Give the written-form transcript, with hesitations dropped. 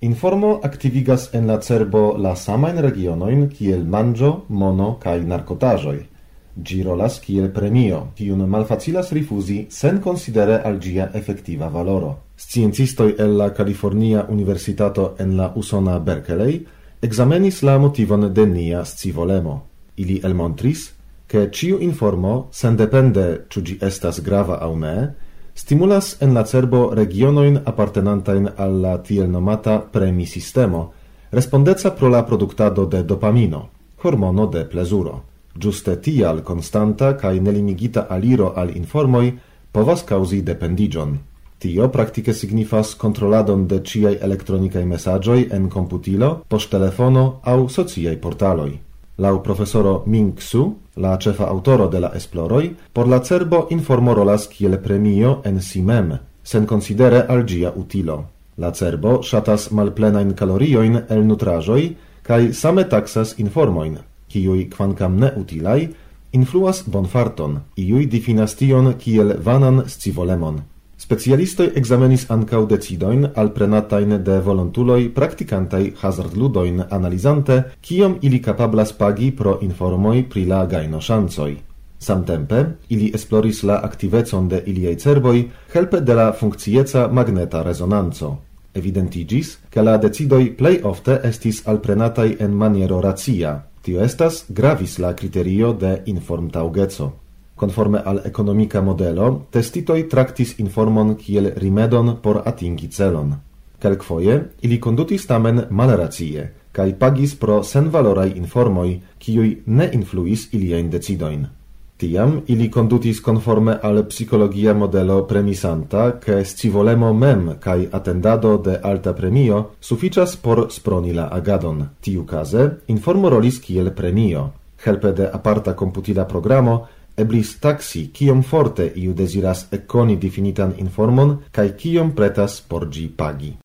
Informo activigas en la cerbo la samain regionoin kiel manĝo, mono kaj narkotaĵoj. Ĝi rolas kiel premio, kiun malfacilas rifuzi sen konsidere al ĝia efektiva valoro. Sciencistoj el la Kalifornia Universitato en la usona Berkeley examenis la motivon de nia scivolemo. Ili elmontris, ke ĉiu informo, sendepende ĉu ĝi estas grava aŭ ne, stimulas en la cerbo regionoin appartenantain al la tiel nomata premi-sistemo, respondeca pro la produktado de dopamino, hormono de plezuro. Giuste tial constanta cae nelimigita aliro al informoi povas causi dependigion. Tio praktike signifas controladon de ciai elektronicae mesagioi en computilo, poŝtelefono au sociai portaloi. Lau profesoro Ming Su, la cefa autoro de la esploroi, por la cerbo informo rolas kiel premio en si mem, sen considere al ĝia utilo. La cerbo ŝatas malplenain kalorioin el nutraĵoj kaj same taksas informoin, kiuj kvankam ne utilaj, influas bonfarton, iuj difinas tion kiel vanan scivolemon. Specialistoj examenis ankaŭ decidojn alprenatajn de volontuloj praktikantaj hazardludoin analizante, kiom ili kapablas pagi pro informoj pri la gajnoŝancoj. Samtempe, ili esploris la aktivecon de iliaj cerboj helpe de la funkcieca magneta rezonanco. Evidentiĝis, ke la decidoj plej ofte estis alprenataj en maniero racia. Tio estas gravis la kriterio de informtaŭgeco. Conforme al ekonomika modelo, testitoj traktis informon kiel rimedon por atingi celon. Kelkfoje ili kondutis tamen malracie, kaj pagis pro senvaloraj informoj, kiuj ne influis iliajn decidojn. Tiam ili kondutis konforme al psikologia modelo premisanta, ke scivolemo mem kaj atendado de alta premio sufiĉas por sproni la agadon. Tiukaze informo rolis kiel premio. Helpe de aparta komputila programo eblis taksi kiom forte iu deziras ekkoni difinitan informon kaj kiom pretas por ĝi pagi.